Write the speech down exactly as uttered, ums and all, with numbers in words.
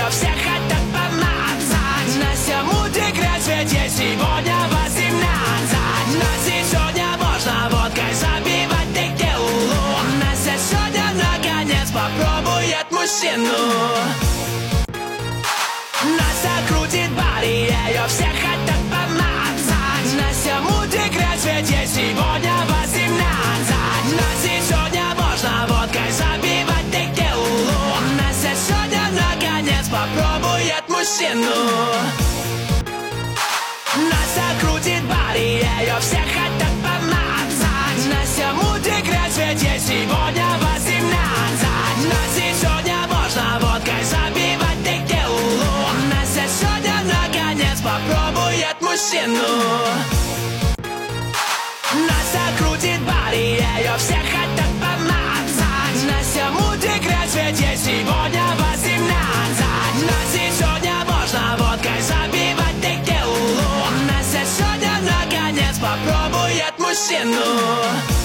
ее всех хотят помазать. На всему играть, ведь ей сегодня восемнадцать. Настя сегодня можно водкой забивать текилу. Настя сегодня наконец попробует мужчину. Настя крутит бари, ее всех хотят помазать. Настя муть играть, ведь ей сегодня восемнадцать. Настя сегодня можно водкой забивать текилу. Настя сегодня наконец попробует мужчину. Настя крутит бари, ее всех хотят помазать. Настя муть играть, ведь ей сегодня восемнадцать. Настя сегодня можно водкой забивать текилу. Настя сегодня наконец попробует мужчину. Настя крутит бари, ее всех хотят помазать. Настя муть играть, ведь ей сегодня восемнадцать. Настя сегодня можно водкой забивать текилу. Настя сегодня наконец попробует мужчину.